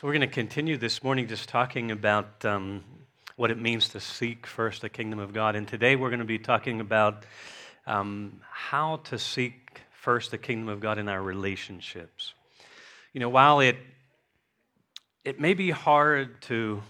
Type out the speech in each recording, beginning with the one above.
So we're going to continue this morning just talking about what it means to seek first the kingdom of God. And today we're going to be talking about how to seek first the kingdom of God in our relationships. You know, while it may be hard to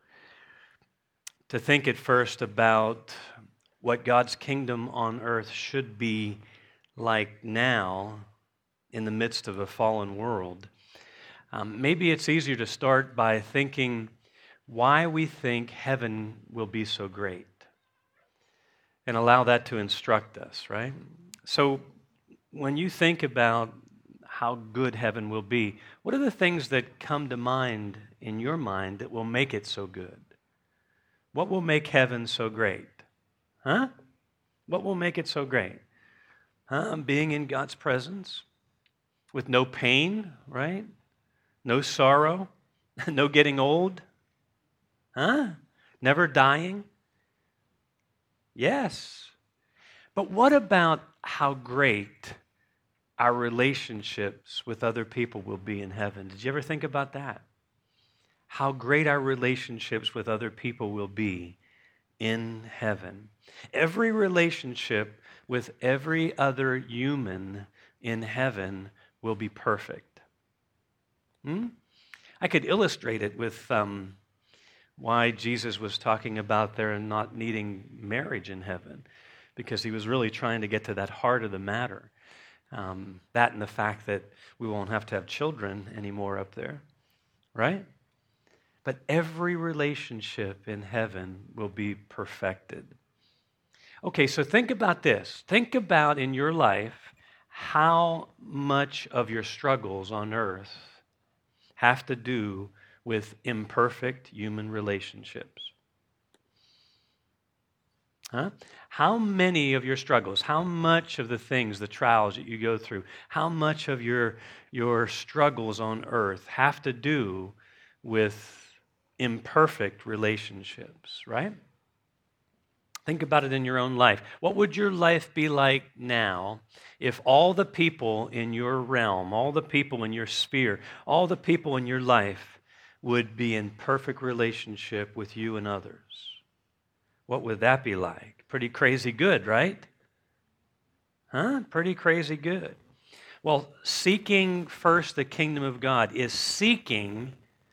think at first about what God's kingdom on earth should be like now in the midst of a fallen world, maybe it's easier to start by thinking why we think heaven will be so great and allow that to instruct us, right? So when you think about how good heaven will be, what are the things that come to mind in your mind that will make it so good? What will make heaven so great? Huh? What will make it so great? Being in God's presence with no pain, right? No sorrow, no getting old, never dying. Yes. But what about how great our relationships with other people will be in heaven? Did you ever think about that? How great our relationships with other people will be in heaven. Every relationship with every other human in heaven will be perfect. I could illustrate it with why Jesus was talking about there not needing marriage in heaven, because he was really trying to get to that heart of the matter. That and the fact that we won't have to have children anymore up there, right? But every relationship in heaven will be perfected. Okay, so think about this. Think about in your life how much of your struggles on earth have to do with imperfect human relationships. How many of your struggles, how much of the things, the trials that you go through, how much of your struggles on earth have to do with imperfect relationships, right? Think about it in your own life. What would your life be like now if all the people in your realm, all the people in your sphere, all the people in your life would be in perfect relationship with you and others? What would that be like? Pretty crazy good, right? Pretty crazy good. Well, seeking first the kingdom of God is seeking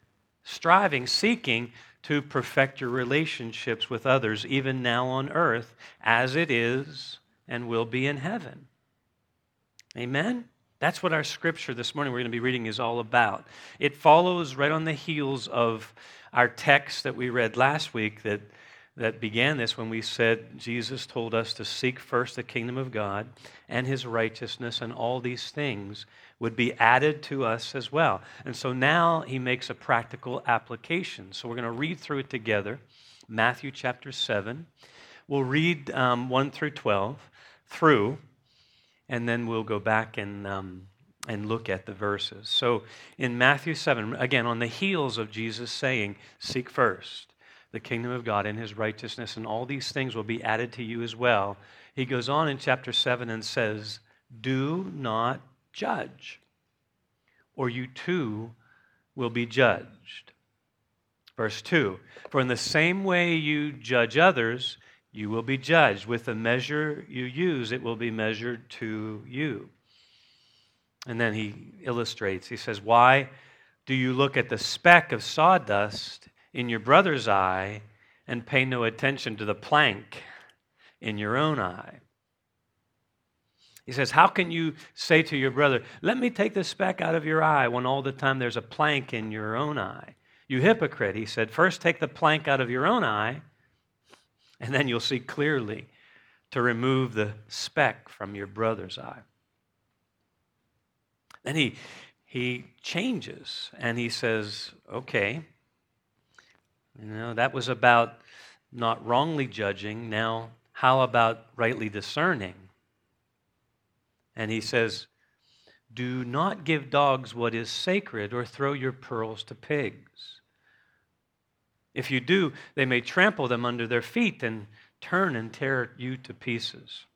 to perfect your relationships with others, even now on earth, as it is and will be in heaven. Amen? That's what our scripture this morning we're going to be reading is all about. It follows right on the heels of our text that we read last week that began this when we said Jesus told us to seek first the kingdom of God and his righteousness, and all these things would be added to us as well. And so now he makes a practical application. So we're going to read through it together. Matthew chapter 7. We'll read 1 through 12 through, and then we'll go back and look at the verses. So in Matthew 7, again, on the heels of Jesus saying, seek first the kingdom of God and his righteousness, and all these things will be added to you as well. He goes on in chapter 7 and says, do not judge, or you too will be judged. Verse 2, for in the same way you judge others, you will be judged. With the measure you use, it will be measured to you. And then he illustrates. He says, why do you look at the speck of sawdust in your brother's eye and pay no attention to the plank in your own eye? He says, how can you say to your brother, let me take the speck out of your eye, when all the time there's a plank in your own eye? You hypocrite, he said, first take the plank out of your own eye, and then you'll see clearly to remove the speck from your brother's eye. Then he changes, and he says, okay, that was about not wrongly judging. Now, how about rightly discerning? And he says, do not give dogs what is sacred, or throw your pearls to pigs. If you do, they may trample them under their feet and turn and tear you to pieces.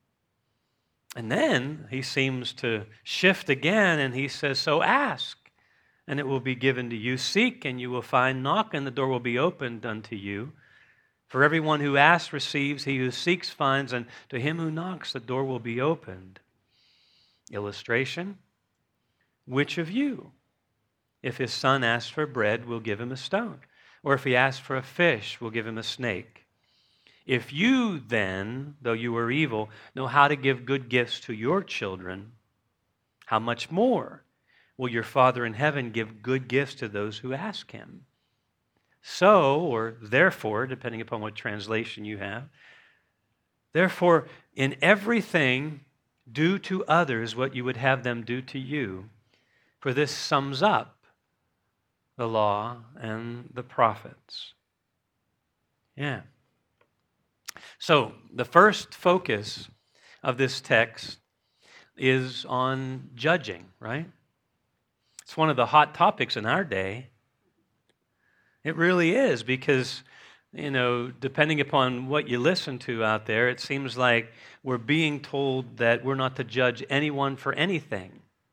And then he seems to shift again, and he says, so ask, and it will be given to you. Seek, and you will find. Knock, and the door will be opened unto you. For everyone who asks receives, he who seeks finds, and to him who knocks the door will be opened. Illustration, which of you, if his son asks for bread, will give him a stone? Or if he asks for a fish, will give him a snake? If you then, though you are evil, know how to give good gifts to your children, how much more will your Father in heaven give good gifts to those who ask him? So, or therefore, depending upon what translation you have, therefore, in everything, do to others what you would have them do to you, for this sums up the law and the prophets. Yeah. So, the first focus of this text is on judging, right? It's one of the hot topics in our day. It really is, because, depending upon what you listen to out there, it seems like we're being told that we're not to judge anyone for anything.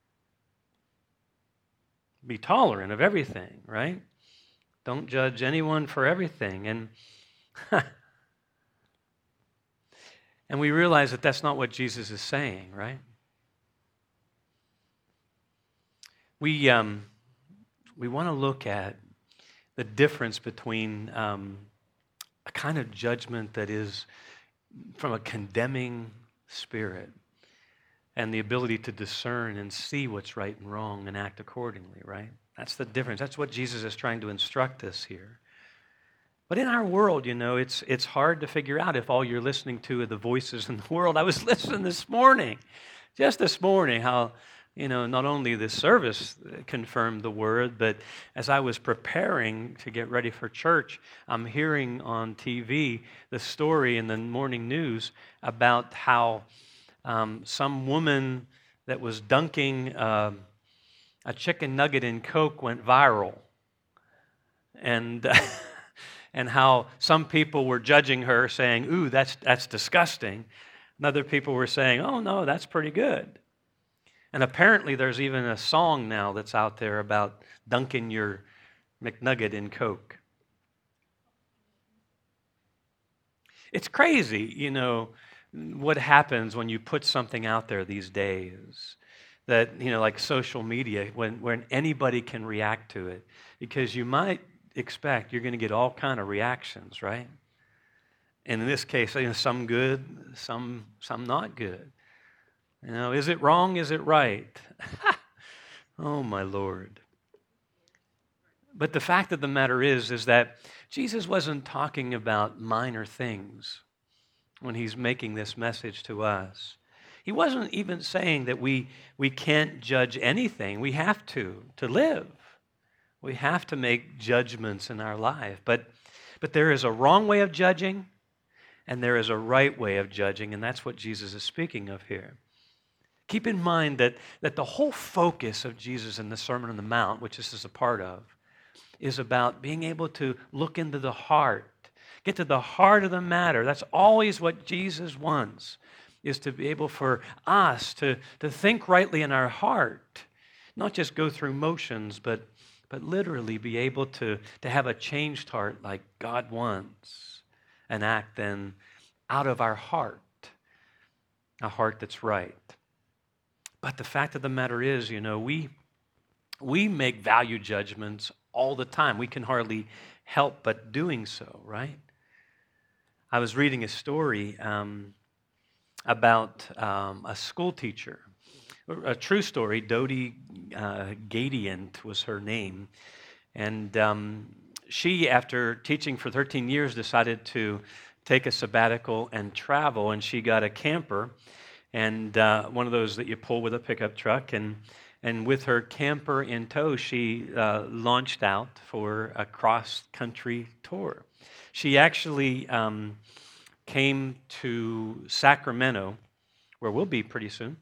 Be tolerant of everything, right? Don't judge anyone for everything. And and we realize that that's not what Jesus is saying, right? We want to look at the difference between a kind of judgment that is from a condemning spirit and the ability to discern and see what's right and wrong and act accordingly, right? That's the difference. That's what Jesus is trying to instruct us here. But in our world, it's hard to figure out if all you're listening to are the voices in the world. I was listening just this morning, how, not only the service confirmed the word, but as I was preparing to get ready for church, I'm hearing on TV the story in the morning news about how some woman that was dunking a chicken nugget in Coke went viral. And and how some people were judging her, saying, "Ooh, that's disgusting." And other people were saying, "Oh, no, that's pretty good." And apparently there's even a song now that's out there about dunking your McNugget in Coke. It's crazy, what happens when you put something out there these days that, like social media, when anybody can react to it, because you might expect you're going to get all kind of reactions, right? And in this case, some good, some not good. Is it wrong? Is it right? Oh, my Lord. But the fact of the matter is that Jesus wasn't talking about minor things when he's making this message to us. He wasn't even saying that we can't judge anything. We have to live. We have to make judgments in our life. But there is a wrong way of judging, and there is a right way of judging, and that's what Jesus is speaking of here. Keep in mind that the whole focus of Jesus in the Sermon on the Mount, which this is a part of, is about being able to look into the heart, get to the heart of the matter. That's always what Jesus wants, is to be able for us to think rightly in our heart, not just go through motions, but literally be able to have a changed heart like God wants, and act then out of our heart, a heart that's right. But the fact of the matter is, we make value judgments all the time. We can hardly help but doing so, right? I was reading a story about a school teacher. A true story. Dodie Gadiant was her name. And she, after teaching for 13 years, decided to take a sabbatical and travel. And she got a camper, and one of those that you pull with a pickup truck. And with her camper in tow, she launched out for a cross-country tour. She actually came to Sacramento, where we'll be pretty soon,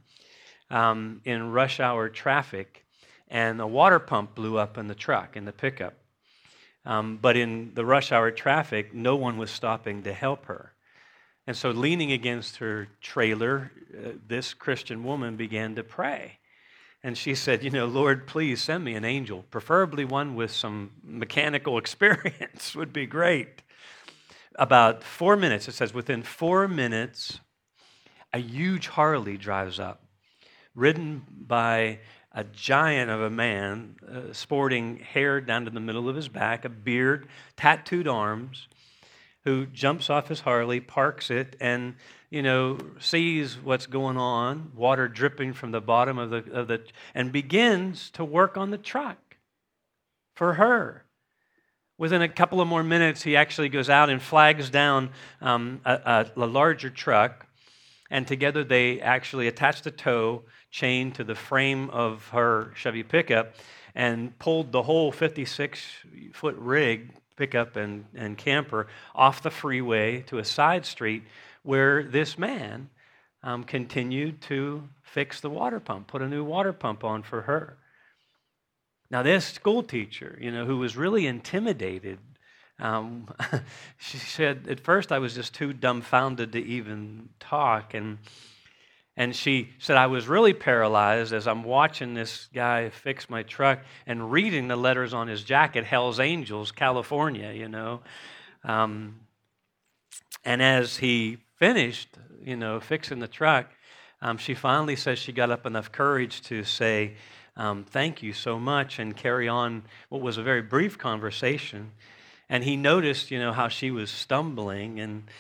in rush hour traffic, and a water pump blew up in the truck, in the pickup. But in the rush hour traffic, no one was stopping to help her. And so leaning against her trailer, this Christian woman began to pray. And she said, Lord, please send me an angel, preferably one with some mechanical experience would be great. About 4 minutes, it says, within 4 minutes, a huge Harley drives up, ridden by a giant of a man, sporting hair down to the middle of his back, a beard, tattooed arms, who jumps off his Harley, parks it, and sees what's going on, water dripping from the bottom of the, and begins to work on the truck for her. Within a couple of more minutes, he actually goes out and flags down a larger truck, and together they actually attach the tow chain to the frame of her Chevy pickup and pulled the whole 56-foot rig, pickup and camper, off the freeway to a side street where this man continued to fix the water pump, put a new water pump on for her. Now, this school teacher, who was really intimidated, she said, at first I was just too dumbfounded to even talk. And she said, I was really paralyzed as I'm watching this guy fix my truck and reading the letters on his jacket, Hell's Angels, California, And as he finished, fixing the truck, she finally says she got up enough courage to say, thank you so much, and carry on what was a very brief conversation. And he noticed, how she was stumbling,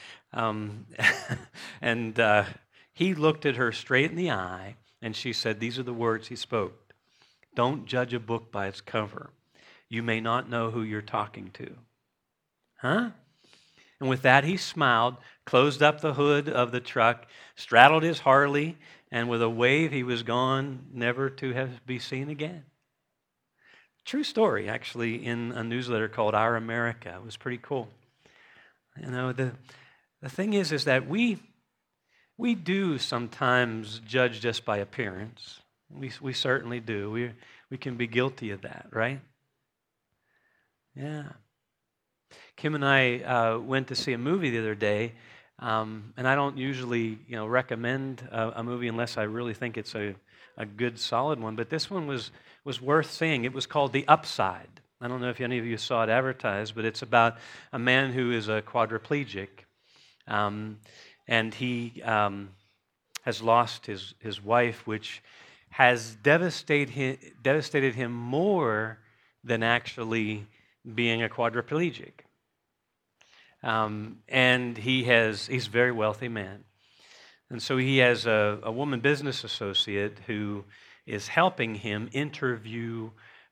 and he looked at her straight in the eye, and she said, these are the words he spoke. Don't judge a book by its cover. You may not know who you're talking to. Huh? And with that, he smiled, closed up the hood of the truck, straddled his Harley, and with a wave, he was gone, never to be seen again. True story, actually, in a newsletter called Our America. It was pretty cool. The thing is that we do sometimes judge just by appearance. We certainly do. We can be guilty of that, right? Yeah. Kim and I went to see a movie the other day, and I don't usually, recommend a movie unless I really think it's a good, solid one. But this one was worth seeing. It was called The Upside. I don't know if any of you saw it advertised, but it's about a man who is a quadriplegic, and he has lost his wife, which has devastated him more than actually being a quadriplegic. And he's a very wealthy man. And so he has a woman business associate who is helping him interview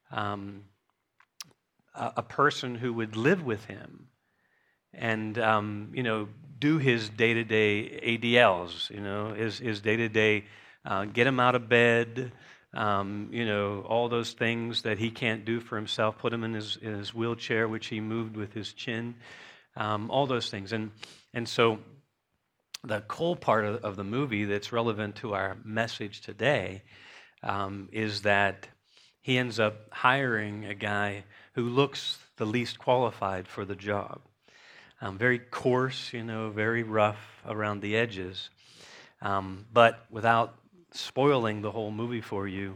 a person who would live with him and, do his day-to-day ADLs, his day-to-day, get him out of bed, all those things that he can't do for himself, put him in his wheelchair, which he moved with his chin, all those things. And so the cool part of the movie that's relevant to our message today is that he ends up hiring a guy who looks the least qualified for the job. Very coarse, very rough around the edges. But without spoiling the whole movie for you,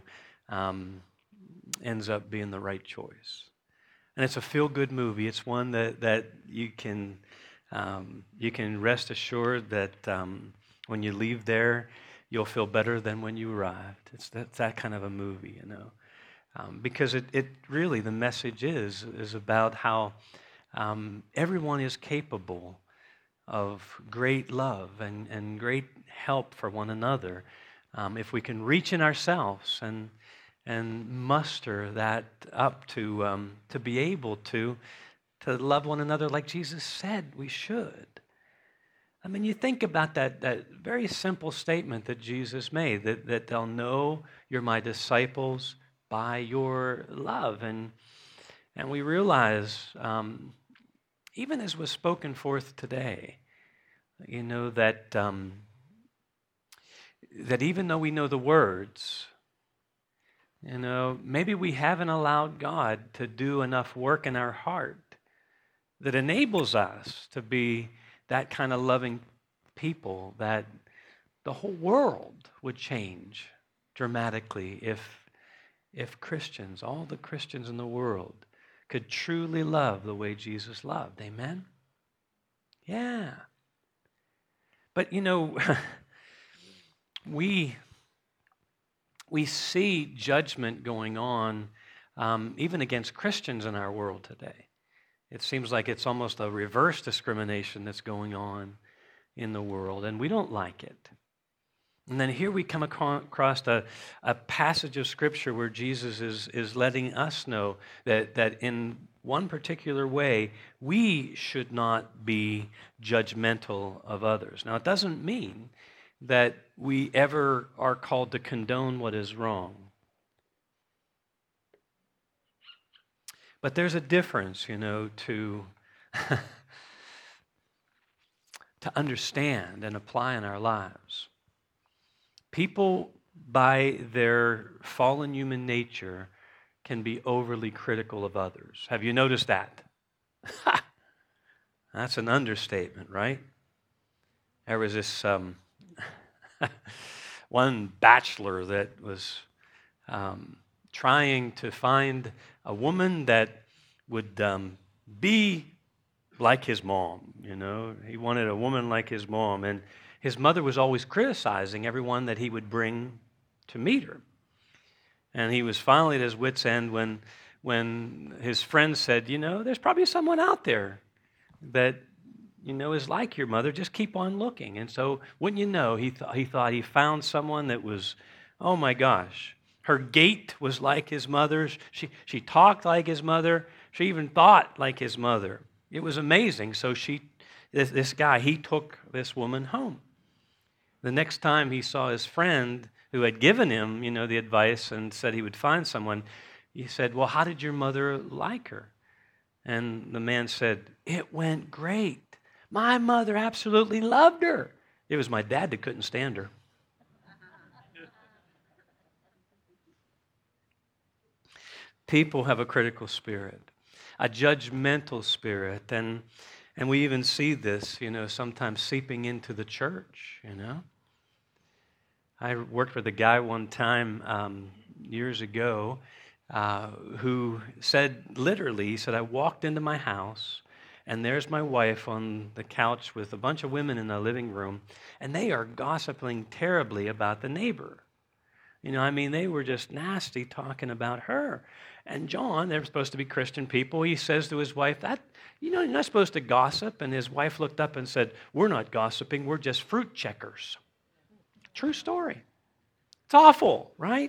ends up being the right choice. And it's a feel-good movie. It's one that you can rest assured that when you leave there, you'll feel better than when you arrived. It's that kind of a movie, because it really, the message is about how everyone is capable of great love and great help for one another if we can reach in ourselves and muster that up to be able to love one another like Jesus said we should. I mean, you think about that very simple statement that Jesus made, that they'll know you're my disciples by your love. And we realize, even as was spoken forth today, that even though we know the words, maybe we haven't allowed God to do enough work in our heart that enables us to be that kind of loving people that the whole world would change dramatically if if Christians, all the Christians in the world, could truly love the way Jesus loved. Amen? Yeah. But we see judgment going on even against Christians in our world today. It seems like it's almost a reverse discrimination that's going on in the world, and we don't like it. And then here we come across a passage of Scripture where Jesus is letting us know that in one particular way, we should not be judgmental of others. Now, it doesn't mean that we ever are called to condone what is wrong. But there's a difference, to understand and apply in our lives. People, by their fallen human nature, can be overly critical of others. Have you noticed that? That's an understatement, right? There was this one bachelor that was trying to find a woman that would be like his mom, He wanted a woman like his mom, and his mother was always criticizing everyone that he would bring to meet her. And he was finally at his wit's end when his friend said, there's probably someone out there that, is like your mother. Just keep on looking. And so, wouldn't you know, he thought he found someone that was, oh my gosh, her gait was like his mother's. She talked like his mother. She even thought like his mother. It was amazing. So this guy, he took this woman home. The next time he saw his friend who had given him, the advice and said he would find someone, he said, well, how did your mother like her? And the man said, it went great. My mother absolutely loved her. It was my dad that couldn't stand her. People have a critical spirit, a judgmental spirit, and we even see this, sometimes seeping into the church, I worked with a guy one time years ago who said, literally, he said, I walked into my house, and there's my wife on the couch with a bunch of women in the living room, and they are gossiping terribly about the neighbor. They were just nasty talking about her. And John, they're supposed to be Christian people, he says to his wife, you're not supposed to gossip. And his wife looked up and said, we're not gossiping, we're just fruit checkers. True story. It's awful, right?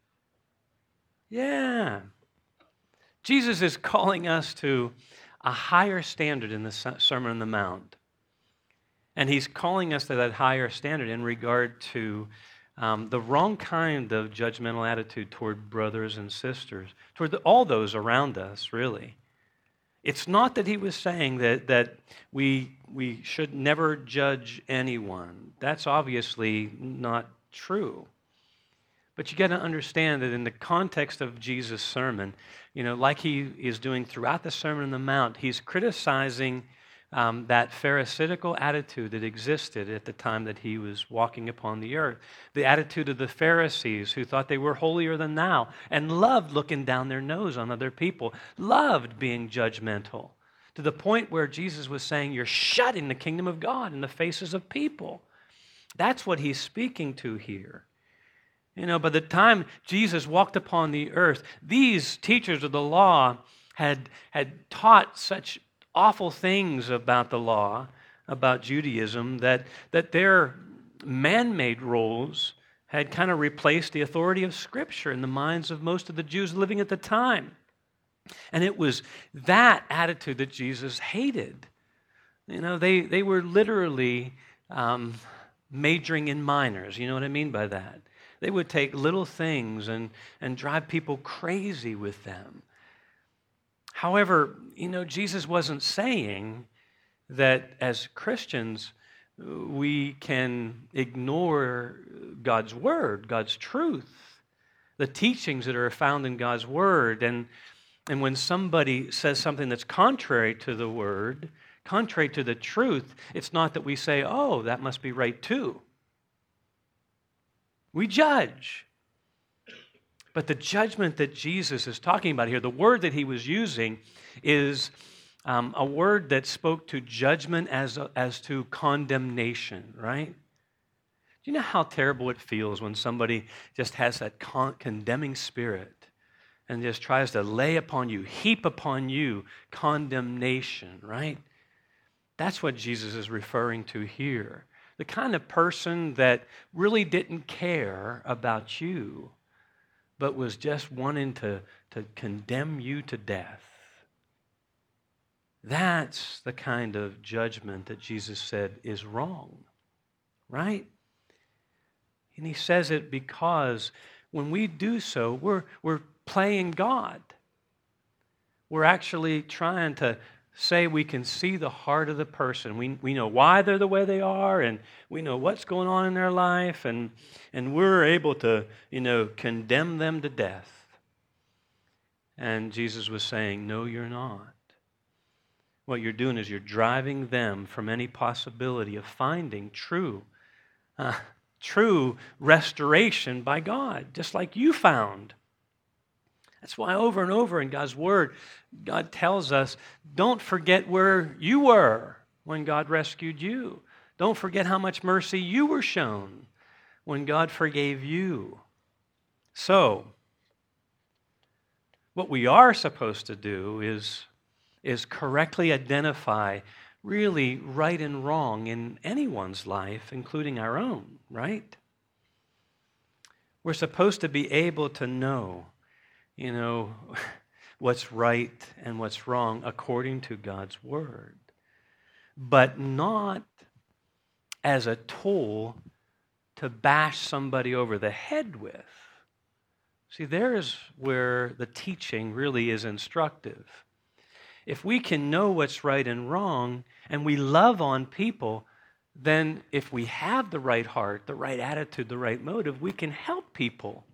Yeah. Jesus is calling us to a higher standard in the Sermon on the Mount. And he's calling us to that higher standard in regard to the wrong kind of judgmental attitude toward brothers and sisters, toward all those around us, really. It's not that he was saying that we should never judge anyone. That's obviously not true. But you got to understand that in the context of Jesus' sermon, like he is doing throughout the Sermon on the Mount, he's criticizing that Pharisaical attitude that existed at the time that he was walking upon the earth. The attitude of the Pharisees who thought they were holier than thou and loved looking down their nose on other people, loved being judgmental, to the point where Jesus was saying, you're shutting the kingdom of God in the faces of people. That's what he's speaking to here. By the time Jesus walked upon the earth, these teachers of the law had taught such awful things about the law, about Judaism, that their man-made rules had kind of replaced the authority of Scripture in the minds of most of the Jews living at the time. And it was that attitude that Jesus hated. They were literally majoring in minors. You know what I mean by that? They would take little things and drive people crazy with them. However, Jesus wasn't saying that as Christians we can ignore God's Word, God's truth, the teachings that are found in God's Word. And when somebody says something that's contrary to the Word, contrary to the truth, it's not that we say, oh, that must be right too. We judge. But the judgment that Jesus is talking about here, the word that he was using is a word that spoke to judgment as to condemnation, right? Do you know how terrible it feels when somebody just has that condemning spirit and just tries to lay upon you, heap upon you condemnation, right? That's what Jesus is referring to here. The kind of person that really didn't care about you, but was just wanting to condemn you to death. That's the kind of judgment that Jesus said is wrong, right? And he says it because when we do so, we're playing God. We're actually trying to say we can see the heart of the person. We know why they're the way they are, and we know what's going on in their life, and we're able to, condemn them to death. And Jesus was saying, no, you're not. What you're doing is you're driving them from any possibility of finding true restoration by God, just like you found. That's why over and over in God's Word, God tells us, don't forget where you were when God rescued you. Don't forget how much mercy you were shown when God forgave you. So, what we are supposed to do is correctly identify really right and wrong in anyone's life, including our own, right? We're supposed to be able to know, what's right and what's wrong according to God's Word, but not as a tool to bash somebody over the head with. See, there's where the teaching really is instructive. If we can know what's right and wrong, and we love on people, then if we have the right heart, the right attitude, the right motive, we can help people.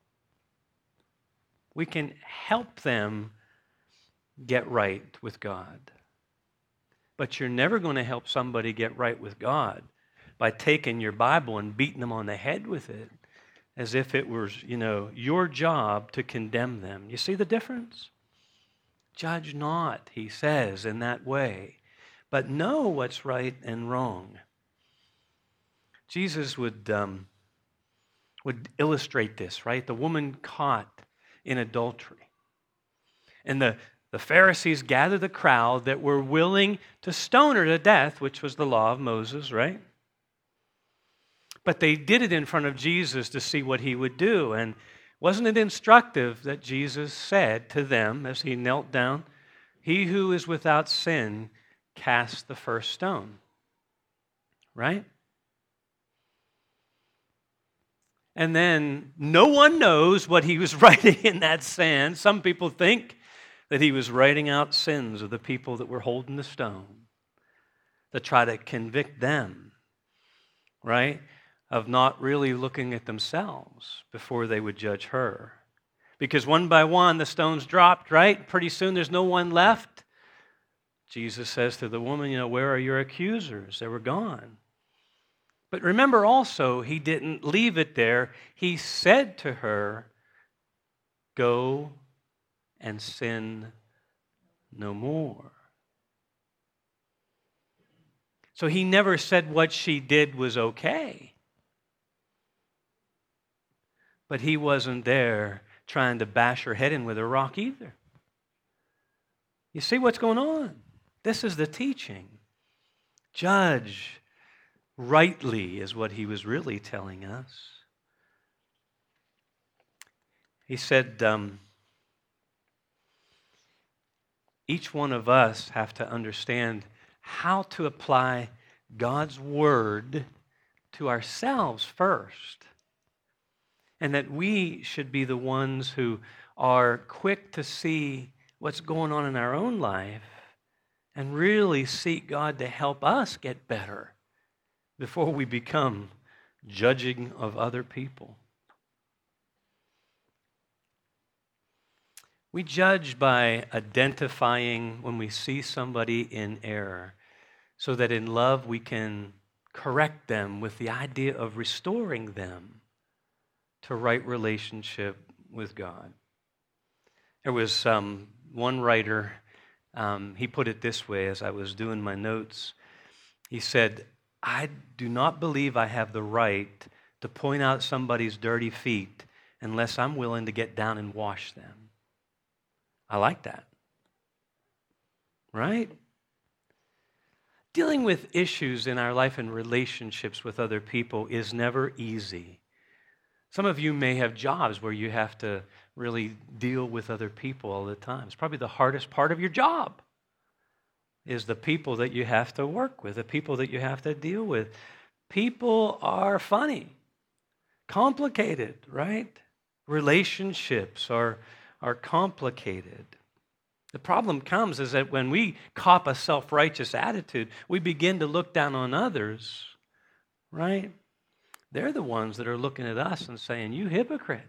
We can help them get right with God. But you're never going to help somebody get right with God by taking your Bible and beating them on the head with it as if it was, your job to condemn them. You see the difference? Judge not, he says, in that way, but know what's right and wrong. Jesus would illustrate this, right? The woman caught in adultery. And the Pharisees gathered the crowd that were willing to stone her to death, which was the law of Moses, right? But they did it in front of Jesus to see what he would do. And wasn't it instructive that Jesus said to them as he knelt down, "He who is without sin, cast the first stone." Right? And then no one knows what he was writing in that sand. Some people think that he was writing out sins of the people that were holding the stone to try to convict them, right, of not really looking at themselves before they would judge her. Because one by one, the stones dropped, right? Pretty soon there's no one left. Jesus says to the woman, where are your accusers? They were gone. But remember also, he didn't leave it there. He said to her, go and sin no more. So he never said what she did was okay. But he wasn't there trying to bash her head in with a rock either. You see what's going on? This is the teaching. Judge rightly is what he was really telling us. He said, each one of us have to understand how to apply God's Word to ourselves first. And that we should be the ones who are quick to see what's going on in our own life and really seek God to help us get better before we become judging of other people. We judge by identifying when we see somebody in error, so that in love we can correct them with the idea of restoring them to right relationship with God. There was one writer, he put it this way as I was doing my notes. He said, I do not believe I have the right to point out somebody's dirty feet unless I'm willing to get down and wash them. I like that. Right? Dealing with issues in our life and relationships with other people is never easy. Some of you may have jobs where you have to really deal with other people all the time. It's probably the hardest part of your job is the people that you have to work with, the people that you have to deal with. People are funny, complicated, right? Relationships are complicated. The problem comes is that when we cop a self-righteous attitude, we begin to look down on others, right? They're the ones that are looking at us and saying, you hypocrite.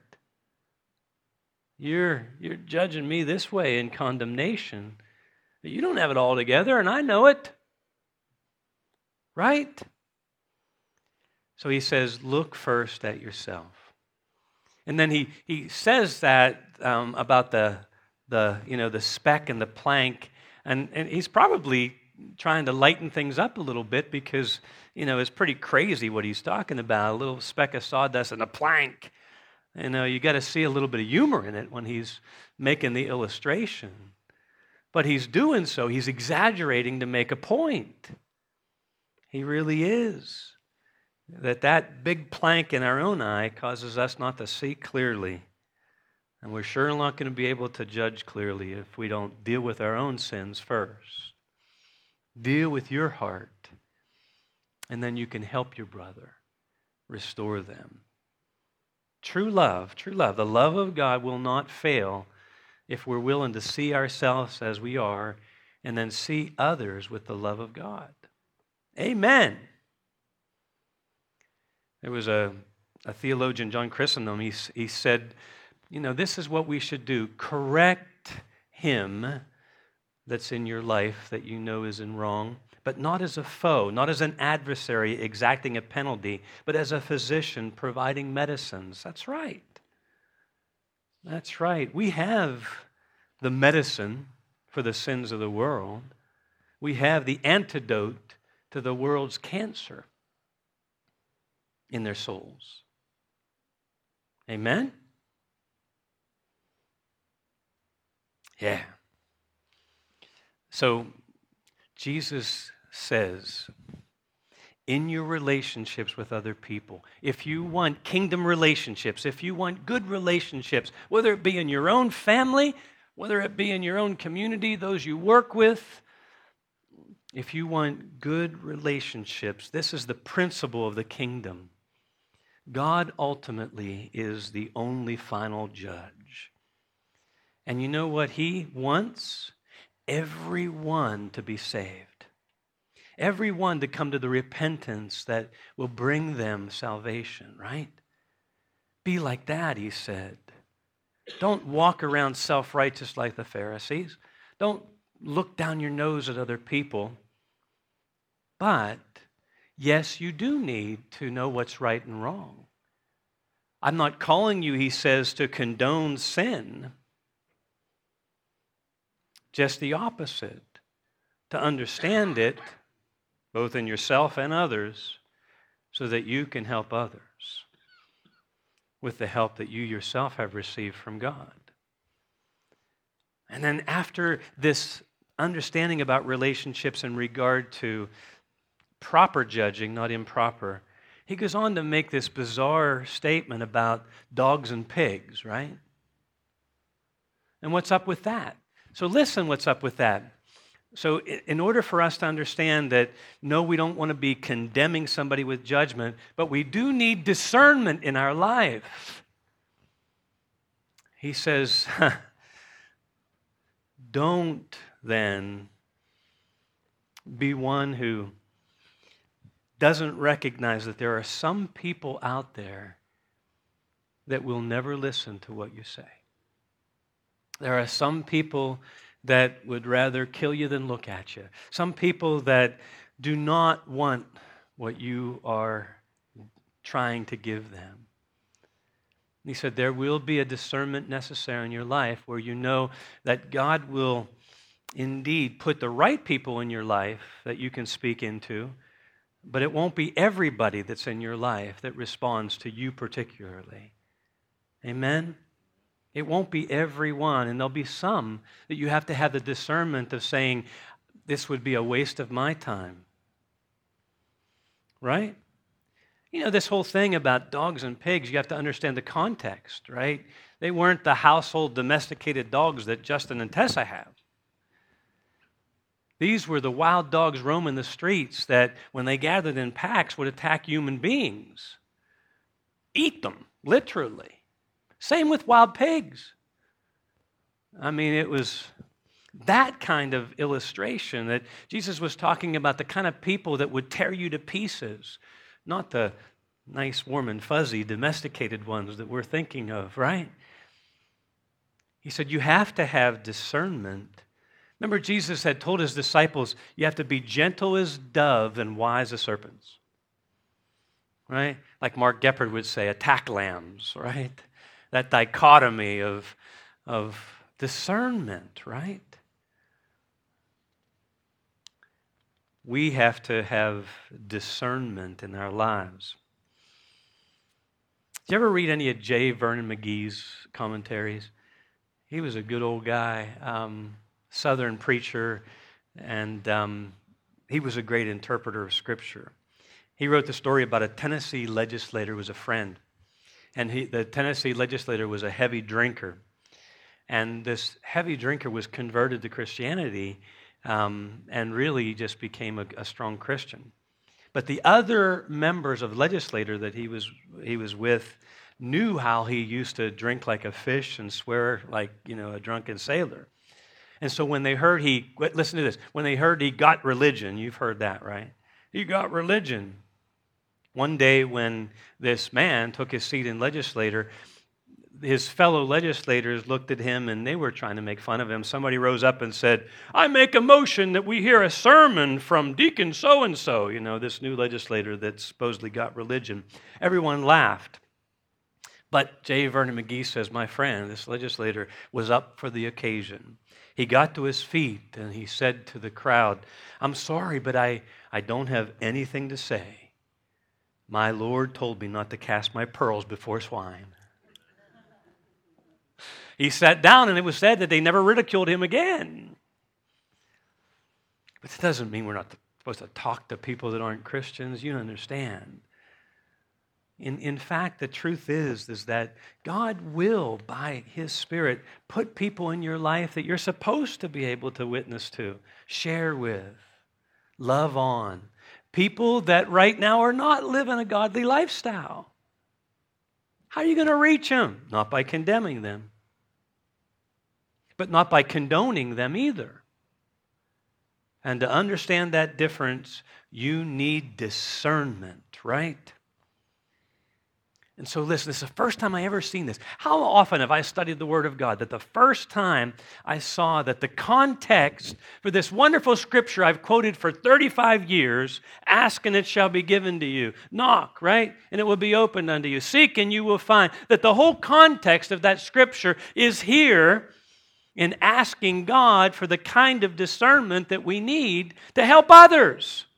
You're judging me this way in condemnation. You don't have it all together, and I know it. Right? So he says, look first at yourself. And then he says that about the speck and the plank, and he's probably trying to lighten things up a little bit because, it's pretty crazy what he's talking about, a little speck of sawdust and a plank. You got to see a little bit of humor in it when he's making the illustration. But he's doing so, he's exaggerating to make a point. He really is. That big plank in our own eye causes us not to see clearly. And we're sure not going to be able to judge clearly if we don't deal with our own sins first. Deal with your heart, and then you can help your brother, restore them. True love, the love of God will not fail if we're willing to see ourselves as we are and then see others with the love of God. Amen. There was a theologian, John Chrysostom, he said, this is what we should do. Correct him that's in your life that you know is in wrong, but not as a foe, not as an adversary exacting a penalty, but as a physician providing medicines. That's right. That's right. We have the medicine for the sins of the world. We have the antidote to the world's cancer in their souls. Amen? Yeah. So, Jesus says, in your relationships with other people, if you want kingdom relationships, if you want good relationships, whether it be in your own family, whether it be in your own community, those you work with, if you want good relationships, this is the principle of the kingdom. God ultimately is the only final judge. And you know what He wants? Everyone to be saved. Everyone to come to the repentance that will bring them salvation, right? Be like that, He said. Don't walk around self-righteous like the Pharisees. Don't look down your nose at other people. But, yes, you do need to know what's right and wrong. I'm not calling you, He says, to condone sin. Just the opposite. To understand it, both in yourself and others, so that you can help others with the help that you yourself have received from God. And then after this understanding about relationships in regard to proper judging, not improper, he goes on to make this bizarre statement about dogs and pigs, right? And what's up with that? So listen what's up with that. So in order for us to understand that, no, we don't want to be condemning somebody with judgment, but we do need discernment in our life. He says, don't then be one who doesn't recognize that there are some people out there that will never listen to what you say. There are some people that would rather kill you than look at you. Some people that do not want what you are trying to give them. He said, there will be a discernment necessary in your life where you know that God will indeed put the right people in your life that you can speak into, but it won't be everybody that's in your life that responds to you particularly. Amen? It won't be everyone, and there'll be some that you have to have the discernment of saying, this would be a waste of my time. Right? You know, this whole thing about dogs and pigs, you have to understand the context, right? They weren't the household domesticated dogs that Justin and Tessa have. These were the wild dogs roaming the streets that, when they gathered in packs, would attack human beings. Eat them, literally. Same with wild pigs. I mean, it was that kind of illustration that Jesus was talking about, the kind of people that would tear you to pieces, not the nice, warm, and fuzzy, domesticated ones that we're thinking of, right? He said, you have to have discernment. Remember, Jesus had told his disciples, you have to be gentle as dove and wise as serpents, right? Like Mark Geppert would say, attack lambs, right? That dichotomy of discernment, right? We have to have discernment in our lives. Did you ever read any of J. Vernon McGee's commentaries? He was a good old guy, Southern preacher, and he was a great interpreter of Scripture. He wrote the story about a Tennessee legislator who was a friend. And the Tennessee legislator was a heavy drinker. And this heavy drinker was converted to Christianity and really just became a strong Christian. But the other members of the legislature that he was with knew how he used to drink like a fish and swear like, a drunken sailor. And so when they heard listen to this, when they heard he got religion, you've heard that, right? He got religion. One day when this man took his seat in legislature, his fellow legislators looked at him and they were trying to make fun of him. Somebody rose up and said, I make a motion that we hear a sermon from Deacon so-and-so, this new legislator that supposedly got religion. Everyone laughed. But J. Vernon McGee says, my friend, this legislator was up for the occasion. He got to his feet and he said to the crowd, I'm sorry, but I don't have anything to say. My Lord told me not to cast my pearls before swine. He sat down, and it was said that they never ridiculed him again. But that doesn't mean we're not supposed to talk to people that aren't Christians. You understand. In fact, the truth is that God will, by His Spirit, put people in your life that you're supposed to be able to witness to, share with, love on. People that right now are not living a godly lifestyle. How are you going to reach them? Not by condemning them, but not by condoning them either. And to understand that difference, you need discernment, right? And so listen, this is the first time I ever seen this. How often have I studied the Word of God that the first time I saw that the context for this wonderful scripture I've quoted for 35 years, ask and it shall be given to you. Knock, right? And it will be opened unto you. Seek and you will find. That the whole context of that scripture is here in asking God for the kind of discernment that we need to help others.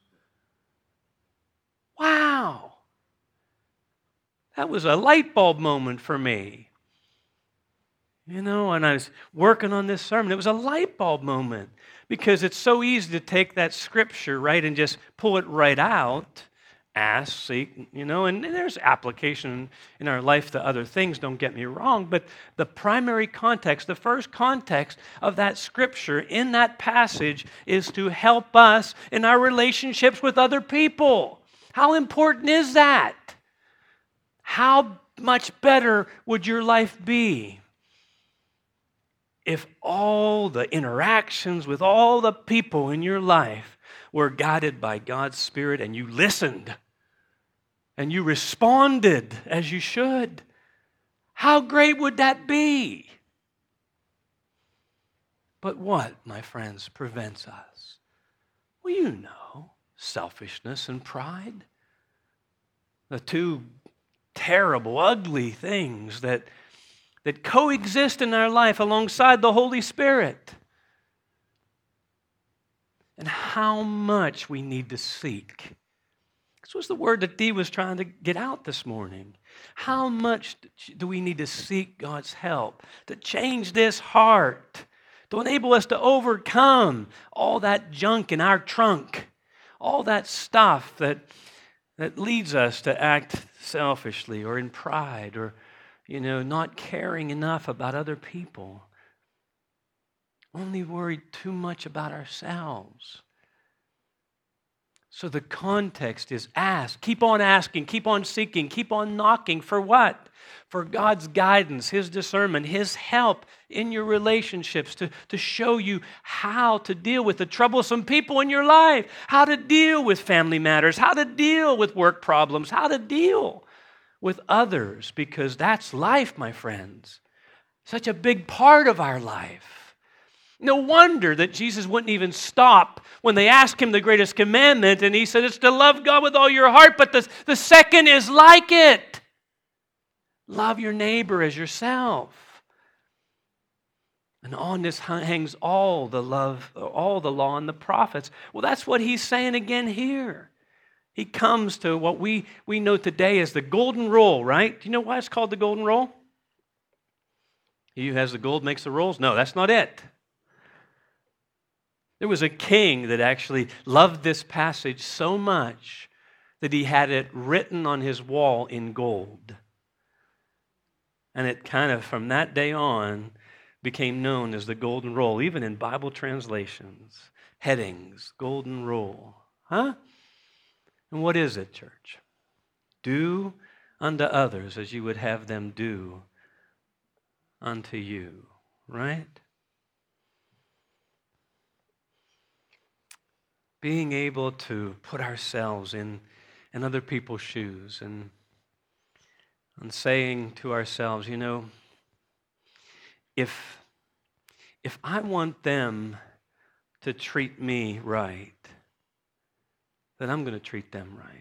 Wow. That was a light bulb moment for me. And I was working on this sermon. It was a light bulb moment because it's so easy to take that scripture, right, and just pull it right out. Ask, seek, and there's application in our life to other things, don't get me wrong, but the primary context, the first context of that scripture in that passage is to help us in our relationships with other people. How important is that? How much better would your life be if all the interactions with all the people in your life were guided by God's Spirit and you listened and you responded as you should? How great would that be? But what, my friends, prevents us? Well, selfishness and pride. The two terrible, ugly things that coexist in our life alongside the Holy Spirit. And how much we need to seek. This was the word that Dee was trying to get out this morning. How much do we need to seek God's help to change this heart, to enable us to overcome all that junk in our trunk, all that stuff that leads us to act selfishly or in pride or, not caring enough about other people. Only worried too much about ourselves. So the context is ask. Keep on asking, keep on seeking, keep on knocking. For what? For God's guidance, His discernment, His help in your relationships to show you how to deal with the troublesome people in your life, how to deal with family matters, how to deal with work problems, how to deal with others, because that's life, my friends. Such a big part of our life. No wonder that Jesus wouldn't even stop when they asked Him the greatest commandment, and He said it's to love God with all your heart, but the second is like it. Love your neighbor as yourself. And on this hangs all the law and the prophets. Well, that's what He's saying again here. He comes to what we know today as the golden rule, right? Do you know why it's called the golden rule? He who has the gold makes the rules? No, that's not it. There was a king that actually loved this passage so much that he had it written on his wall in gold. And it kind of, from that day on, became known as the golden rule, even in Bible translations, headings, golden rule. Huh? And what is it, church? Do unto others as you would have them do unto you, right? Being able to put ourselves in other people's shoes and saying to ourselves, if I want them to treat me right, then I'm going to treat them right.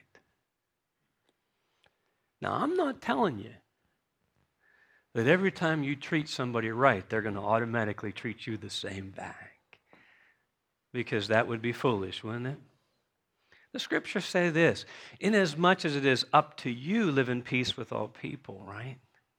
Now, I'm not telling you that every time you treat somebody right, they're going to automatically treat you the same back. Because that would be foolish, wouldn't it? The scriptures say this, inasmuch as it is up to you, live in peace with all people, right?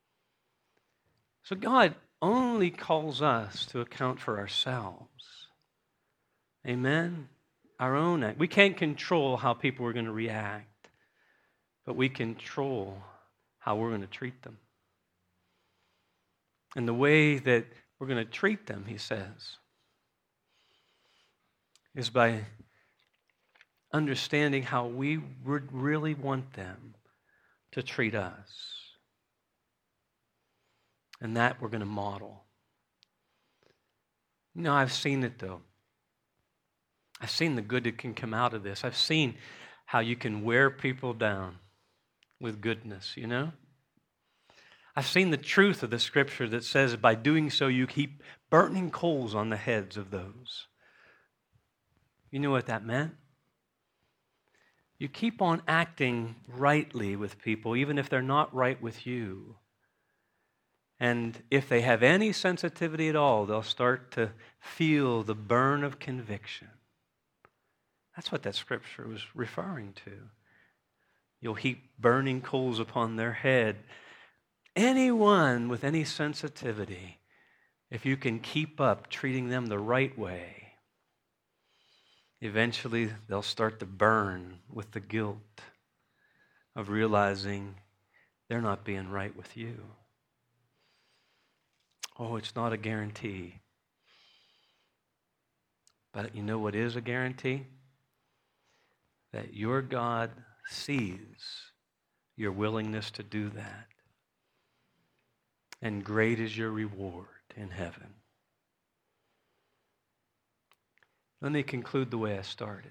So God only calls us to account for ourselves. Amen? Our own act. We can't control how people are going to react, but we control how we're going to treat them. And the way that we're going to treat them, He says, is by understanding how we would really want them to treat us. And that we're going to model. I've seen it though. I've seen the good that can come out of this. I've seen how you can wear people down with goodness, I've seen the truth of the scripture that says by doing so you keep burning coals on the heads of those. You know what that meant? You keep on acting rightly with people, even if they're not right with you. And if they have any sensitivity at all, they'll start to feel the burn of conviction. That's what that scripture was referring to. You'll heap burning coals upon their head. Anyone with any sensitivity, if you can keep up treating them the right way, eventually they'll start to burn with the guilt of realizing they're not being right with you. Oh, it's not a guarantee. But you know what is a guarantee? That your God sees your willingness to do that. And great is your reward in heaven. Let me conclude the way I started.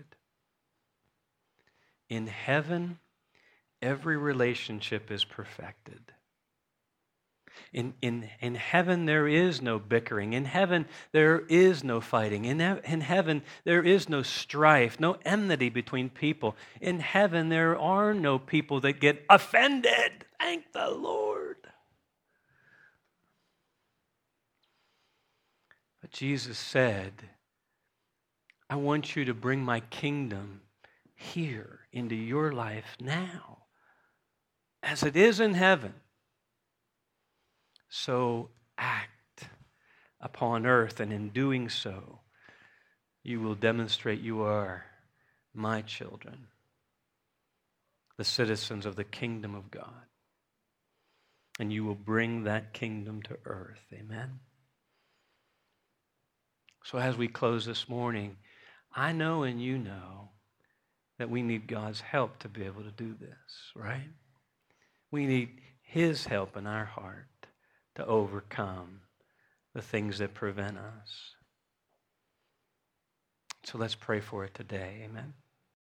In heaven, every relationship is perfected. In heaven, there is no bickering. In heaven, there is no fighting. In heaven, there is no strife, no enmity between people. In heaven, there are no people that get offended. Thank the Lord. But Jesus said, I want you to bring my kingdom here into your life now, as it is in heaven. So act upon earth, and in doing so, you will demonstrate you are my children, the citizens of the kingdom of God. And you will bring that kingdom to earth. Amen? So as we close this morning, I know and you know that we need God's help to be able to do this, right? We need His help in our heart to overcome the things that prevent us. So let's pray for it today. Amen.